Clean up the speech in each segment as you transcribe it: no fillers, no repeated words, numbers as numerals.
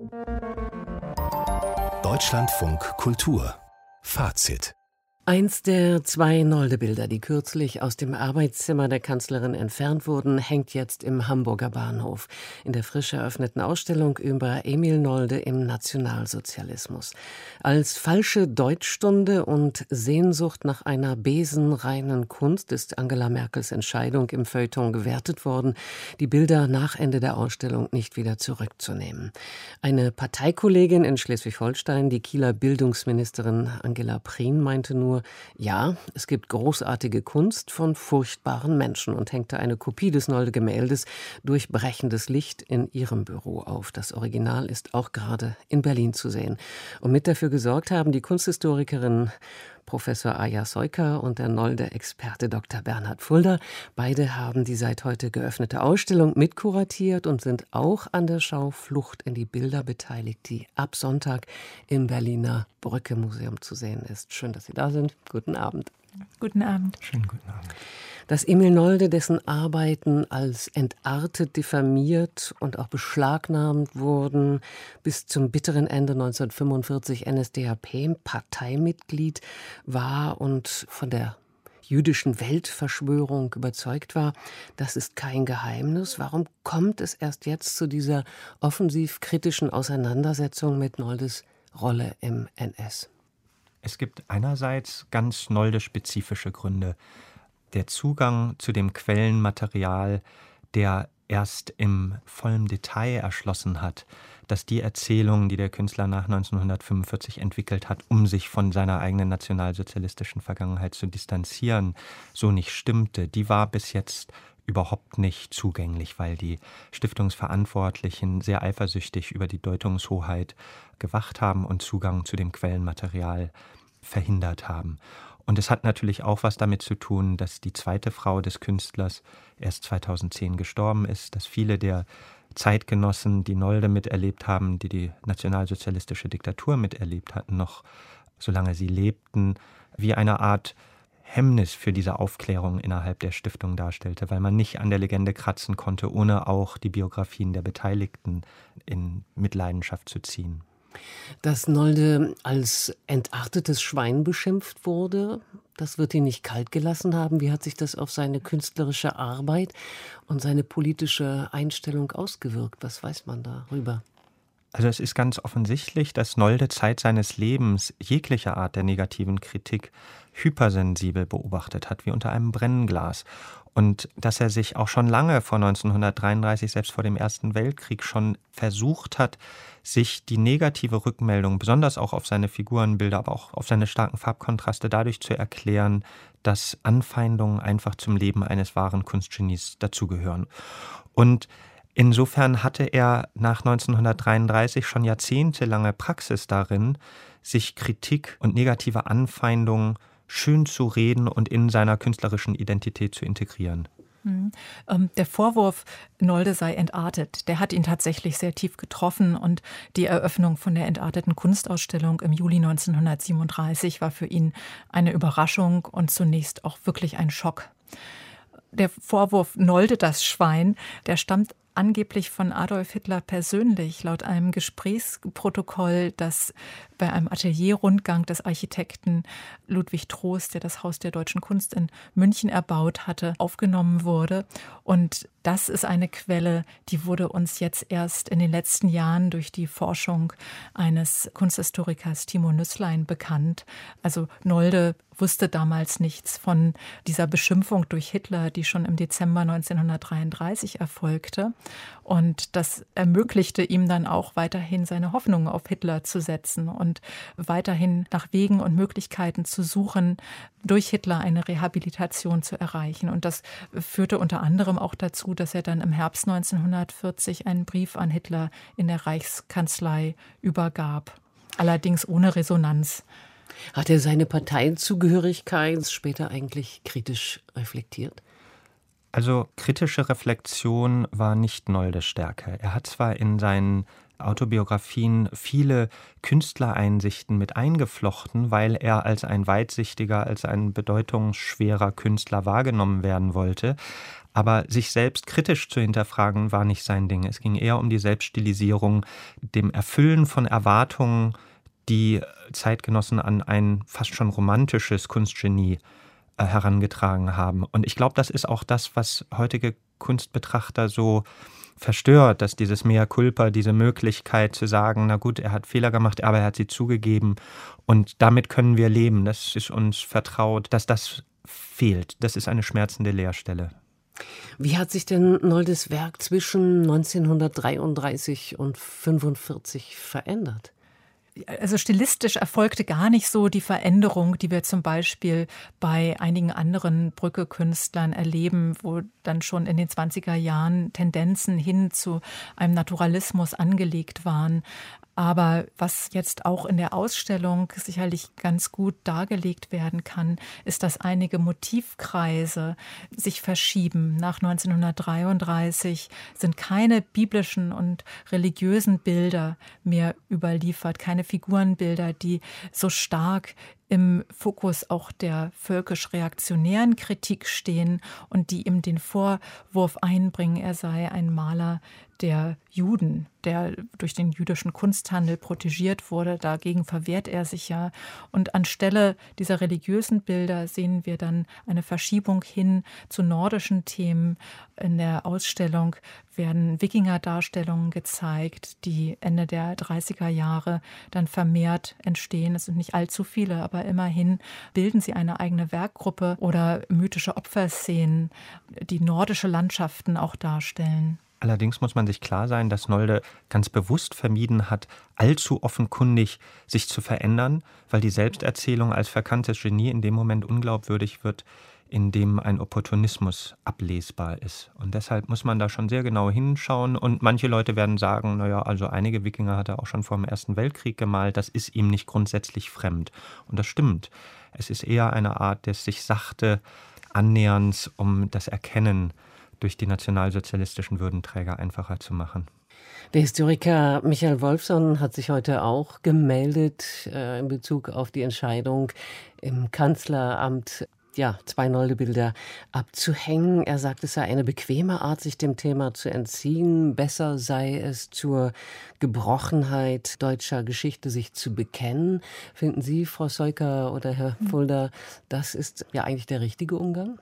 Deutschlandfunk Kultur Fazit. Eins der 2 Nolde-Bilder, die kürzlich aus dem Arbeitszimmer der Kanzlerin entfernt wurden, hängt jetzt im Hamburger Bahnhof in der frisch eröffneten Ausstellung über Emil Nolde im Nationalsozialismus. Als falsche Deutschstunde und Sehnsucht nach einer besenreinen Kunst ist Angela Merkels Entscheidung im Feuilleton gewertet worden, die Bilder nach Ende der Ausstellung nicht wieder zurückzunehmen. Eine Parteikollegin in Schleswig-Holstein, die Kieler Bildungsministerin Angela Prien, meinte nur, ja, es gibt großartige Kunst von furchtbaren Menschen und hängte eine Kopie des Nolde-Gemäldes durch brechendes Licht in ihrem Büro auf. Das Original ist auch gerade in Berlin zu sehen. Und mit dafür gesorgt haben die Kunsthistorikerin Professor Aja Seuker und der Nolde-Experte Dr. Bernhard Fulda. Beide haben die seit heute geöffnete Ausstellung mitkuratiert und sind auch an der Schau Flucht in die Bilder beteiligt, die ab Sonntag im Berliner Brücke-Museum zu sehen ist. Schön, dass Sie da sind. Guten Abend. Guten Abend. Schönen guten Abend. Dass Emil Nolde, dessen Arbeiten als entartet, diffamiert und auch beschlagnahmt wurden, bis zum bitteren Ende 1945 NSDAP-Parteimitglied war und von der jüdischen Weltverschwörung überzeugt war, das ist kein Geheimnis. Warum kommt es erst jetzt zu dieser offensiv kritischen Auseinandersetzung mit Noldes Rolle im NS? Es gibt einerseits ganz Nolde-spezifische Gründe. Der Zugang zu dem Quellenmaterial, der erst im vollen Detail erschlossen hat, dass die Erzählung, die der Künstler nach 1945 entwickelt hat, um sich von seiner eigenen nationalsozialistischen Vergangenheit zu distanzieren, so nicht stimmte, die war bis jetzt überhaupt nicht zugänglich, weil die Stiftungsverantwortlichen sehr eifersüchtig über die Deutungshoheit gewacht haben und Zugang zu dem Quellenmaterial verhindert haben. Und es hat natürlich auch was damit zu tun, dass die zweite Frau des Künstlers erst 2010 gestorben ist, dass viele der Zeitgenossen, die Nolde miterlebt haben, die die nationalsozialistische Diktatur miterlebt hatten, noch solange sie lebten, wie eine Art Hemmnis für diese Aufklärung innerhalb der Stiftung darstellte, weil man nicht an der Legende kratzen konnte, ohne auch die Biografien der Beteiligten in Mitleidenschaft zu ziehen. Dass Nolde als entartetes Schwein beschimpft wurde, das wird ihn nicht kalt gelassen haben. Wie hat sich das auf seine künstlerische Arbeit und seine politische Einstellung ausgewirkt? Was weiß man darüber? Also es ist ganz offensichtlich, dass Nolde Zeit seines Lebens jegliche Art der negativen Kritik hypersensibel beobachtet hat, wie unter einem Brennglas. Und dass er sich auch schon lange vor 1933, selbst vor dem Ersten Weltkrieg, schon versucht hat, sich die negative Rückmeldung, besonders auch auf seine Figurenbilder, aber auch auf seine starken Farbkontraste, dadurch zu erklären, dass Anfeindungen einfach zum Leben eines wahren Kunstgenies dazugehören. Und insofern hatte er nach 1933 schon jahrzehntelange Praxis darin, sich Kritik und negative Anfeindungen schön zu reden und in seiner künstlerischen Identität zu integrieren. Der Vorwurf, Nolde sei entartet, der hat ihn tatsächlich sehr tief getroffen. Und die Eröffnung von der entarteten Kunstausstellung im Juli 1937 war für ihn eine Überraschung und zunächst auch wirklich ein Schock. Der Vorwurf Nolde, das Schwein, der stammt angeblich von Adolf Hitler persönlich, laut einem Gesprächsprotokoll, das bei einem Atelierrundgang des Architekten Ludwig Trost, der das Haus der Deutschen Kunst in München erbaut hatte, aufgenommen wurde. Und das ist eine Quelle, die wurde uns jetzt erst in den letzten Jahren durch die Forschung eines Kunsthistorikers Timo Nüßlein bekannt. Also Nolde wusste damals nichts von dieser Beschimpfung durch Hitler, die schon im Dezember 1933 erfolgte. Und das ermöglichte ihm dann auch weiterhin seine Hoffnungen auf Hitler zu setzen und weiterhin nach Wegen und Möglichkeiten zu suchen, durch Hitler eine Rehabilitation zu erreichen. Und das führte unter anderem auch dazu, dass er dann im Herbst 1940 einen Brief an Hitler in der Reichskanzlei übergab, allerdings ohne Resonanz. Hat er seine Parteizugehörigkeit später eigentlich kritisch reflektiert? Also kritische Reflexion war nicht Noldes Stärke. Er hat zwar in seinen Autobiografien viele Künstlereinsichten mit eingeflochten, weil er als ein weitsichtiger, als ein bedeutungsschwerer Künstler wahrgenommen werden wollte. Aber sich selbst kritisch zu hinterfragen, war nicht sein Ding. Es ging eher um die Selbststilisierung, dem Erfüllen von Erwartungen, die Zeitgenossen an ein fast schon romantisches Kunstgenie herangetragen haben. Und ich glaube, das ist auch das, was heutige Kunstbetrachter so verstört, dass dieses Mea culpa, diese Möglichkeit zu sagen, na gut, er hat Fehler gemacht, aber er hat sie zugegeben und damit können wir leben. Das ist uns vertraut, dass das fehlt. Das ist eine schmerzende Leerstelle. Wie hat sich denn Noldes Werk zwischen 1933 und 1945 verändert? Also stilistisch erfolgte gar nicht so die Veränderung, die wir zum Beispiel bei einigen anderen Brücke-Künstlern erleben, wo dann schon in den 20er Jahren Tendenzen hin zu einem Naturalismus angelegt waren. Aber was jetzt auch in der Ausstellung sicherlich ganz gut dargelegt werden kann, ist, dass einige Motivkreise sich verschieben. Nach 1933 sind keine biblischen und religiösen Bilder mehr überliefert, keine Figurenbilder, die so stark im Fokus auch der völkisch-reaktionären Kritik stehen und die ihm den Vorwurf einbringen, er sei ein Maler der Juden, der durch den jüdischen Kunsthandel protegiert wurde. Dagegen verwehrt er sich ja. Und anstelle dieser religiösen Bilder sehen wir dann eine Verschiebung hin zu nordischen Themen. In der Ausstellung werden Wikinger-Darstellungen gezeigt, die Ende der 30er Jahre dann vermehrt entstehen. Es sind nicht allzu viele, aber immerhin bilden sie eine eigene Werkgruppe oder mythische Opferszenen, die nordische Landschaften auch darstellen. Allerdings muss man sich klar sein, dass Nolde ganz bewusst vermieden hat, allzu offenkundig sich zu verändern, weil die Selbsterzählung als verkanntes Genie in dem Moment unglaubwürdig wird, in dem ein Opportunismus ablesbar ist. Und deshalb muss man da schon sehr genau hinschauen. Und manche Leute werden sagen, naja, also einige Wikinger hat er auch schon vor dem Ersten Weltkrieg gemalt, das ist ihm nicht grundsätzlich fremd. Und das stimmt. Es ist eher eine Art des sich sachte Annäherns, um das Erkennen durch die nationalsozialistischen Würdenträger einfacher zu machen. Der Historiker Michael Wolfson hat sich heute auch gemeldet in Bezug auf die Entscheidung im Kanzleramt, 2 Nolde-Bilder abzuhängen. Er sagt, es sei eine bequeme Art, sich dem Thema zu entziehen. Besser sei es, zur Gebrochenheit deutscher Geschichte sich zu bekennen. Finden Sie, Frau Seuker oder Herr Fulda, das ist ja eigentlich der richtige Umgang?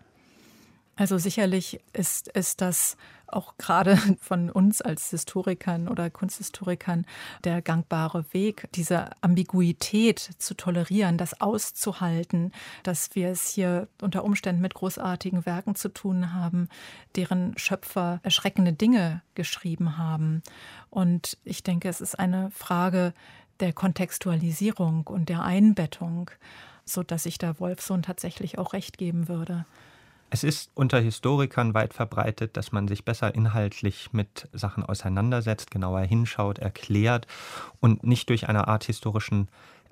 Also sicherlich ist das auch gerade von uns als Historikern oder Kunsthistorikern der gangbare Weg, diese Ambiguität zu tolerieren, das auszuhalten, dass wir es hier unter Umständen mit großartigen Werken zu tun haben, deren Schöpfer erschreckende Dinge geschrieben haben. Und ich denke, es ist eine Frage der Kontextualisierung und der Einbettung, sodass ich da Wolfson tatsächlich auch recht geben würde. Es ist unter Historikern weit verbreitet, dass man sich besser inhaltlich mit Sachen auseinandersetzt, genauer hinschaut, erklärt und nicht durch eine Art historischen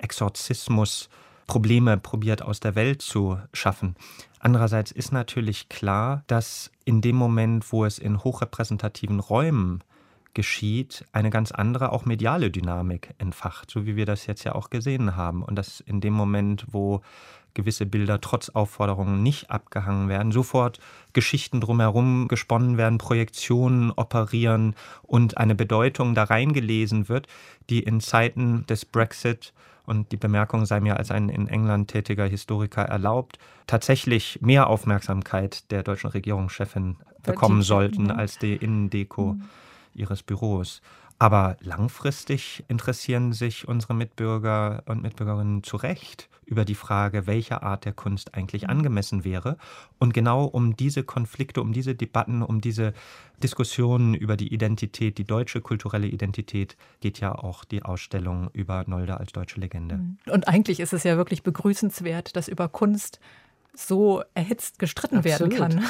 Exorzismus Probleme probiert aus der Welt zu schaffen. Andererseits ist natürlich klar, dass in dem Moment, wo es in hochrepräsentativen Räumen geschieht, eine ganz andere, auch mediale Dynamik entfacht, so wie wir das jetzt ja auch gesehen haben. Und dass in dem Moment, wo gewisse Bilder trotz Aufforderungen nicht abgehangen werden, sofort Geschichten drumherum gesponnen werden, Projektionen operieren und eine Bedeutung da reingelesen wird, die in Zeiten des Brexit, und die Bemerkung sei mir als ein in England tätiger Historiker erlaubt, tatsächlich mehr Aufmerksamkeit der deutschen Regierungschefin bekommen sollten als die Innendeko ihres Büros. Aber langfristig interessieren sich unsere Mitbürger und Mitbürgerinnen zu Recht über die Frage, welche Art der Kunst eigentlich angemessen wäre. Und genau um diese Konflikte, um diese Debatten, um diese Diskussionen über die Identität, die deutsche kulturelle Identität, geht ja auch die Ausstellung über Nolde als deutsche Legende. Und eigentlich ist es ja wirklich begrüßenswert, dass über Kunst so erhitzt gestritten werden kann.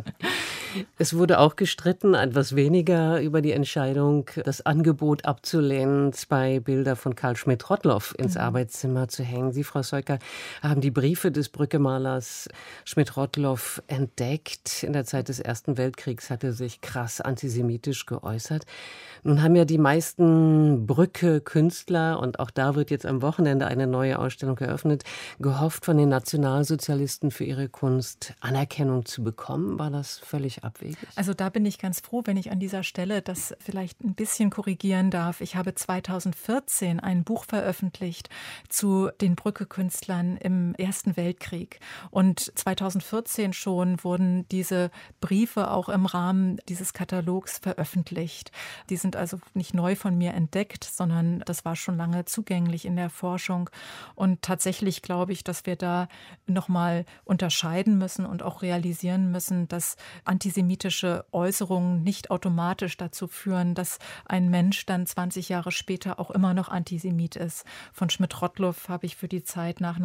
Es wurde auch gestritten, etwas weniger, über die Entscheidung, das Angebot abzulehnen, 2 Bilder von Karl Schmidt-Rottluff ins Arbeitszimmer zu hängen. Sie, Frau Seuker, haben die Briefe des Brücke-Malers Schmidt-Rottluff entdeckt. In der Zeit des Ersten Weltkriegs hat er sich krass antisemitisch geäußert. Nun haben ja die meisten Brücke-Künstler, und auch da wird jetzt am Wochenende eine neue Ausstellung eröffnet, gehofft, von den Nationalsozialisten für ihre Kunst Anerkennung zu bekommen. War das völlig abwegig? Also da bin ich ganz froh, wenn ich an dieser Stelle das vielleicht ein bisschen korrigieren darf. Ich habe 2014 ein Buch veröffentlicht zu den Brücke-Künstlern im Ersten Weltkrieg. Und 2014 schon wurden diese Briefe auch im Rahmen dieses Katalogs veröffentlicht. Die sind also nicht neu von mir entdeckt, sondern das war schon lange zugänglich in der Forschung. Und tatsächlich glaube ich, dass wir da nochmal unterscheiden müssen und auch realisieren müssen, dass antisemitische Äußerungen nicht automatisch dazu führen, dass ein Mensch dann 20 Jahre später auch immer noch Antisemit ist. Von Schmidt-Rottluff habe ich für die Zeit nach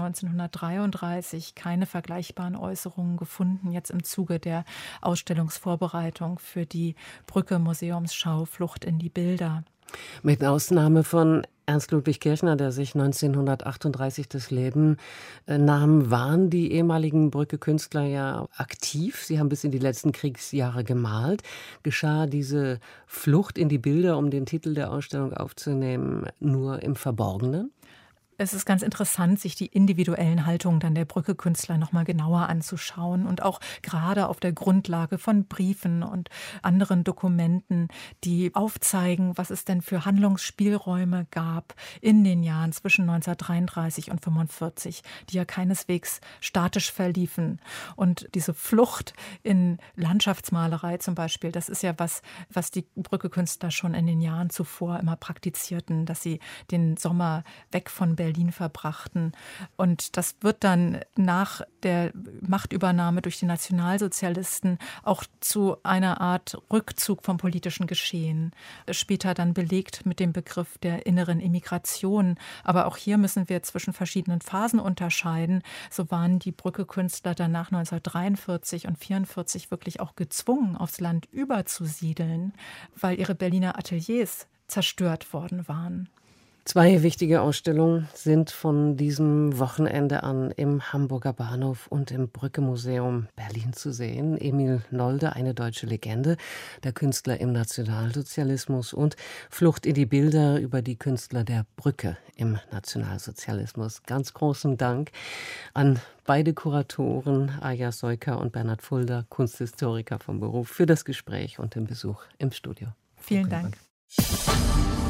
1933 keine vergleichbaren Äußerungen gefunden, jetzt im Zuge der Ausstellungsvorbereitung für die Brücke-Museumsschau Flucht in die Bilder. Mit Ausnahme von Ernst Ludwig Kirchner, der sich 1938 das Leben nahm, waren die ehemaligen Brücke-Künstler ja aktiv. Sie haben bis in die letzten Kriegsjahre gemalt. Geschah diese Flucht in die Bilder, um den Titel der Ausstellung aufzunehmen, nur im Verborgenen? Es ist ganz interessant, sich die individuellen Haltungen dann der Brücke-Künstler noch mal genauer anzuschauen und auch gerade auf der Grundlage von Briefen und anderen Dokumenten, die aufzeigen, was es denn für Handlungsspielräume gab in den Jahren zwischen 1933 und 1945, die ja keineswegs statisch verliefen. Und diese Flucht in Landschaftsmalerei zum Beispiel, das ist ja was die Brücke-Künstler schon in den Jahren zuvor immer praktizierten, dass sie den Sommer weg von Berlin verbrachten. Und das wird dann nach der Machtübernahme durch die Nationalsozialisten auch zu einer Art Rückzug vom politischen Geschehen. Später dann belegt mit dem Begriff der inneren Immigration. Aber auch hier müssen wir zwischen verschiedenen Phasen unterscheiden. So waren die Brücke-Künstler dann nach 1943 und 1944 wirklich auch gezwungen, aufs Land überzusiedeln, weil ihre Berliner Ateliers zerstört worden waren. 2 wichtige Ausstellungen sind von diesem Wochenende an im Hamburger Bahnhof und im Brücke-Museum Berlin zu sehen. Emil Nolde, eine deutsche Legende, der Künstler im Nationalsozialismus, und Flucht in die Bilder über die Künstler der Brücke im Nationalsozialismus. Ganz großen Dank an beide Kuratoren, Aja Seuker und Bernhard Fulda, Kunsthistoriker vom Beruf, für das Gespräch und den Besuch im Studio. Vielen Dank.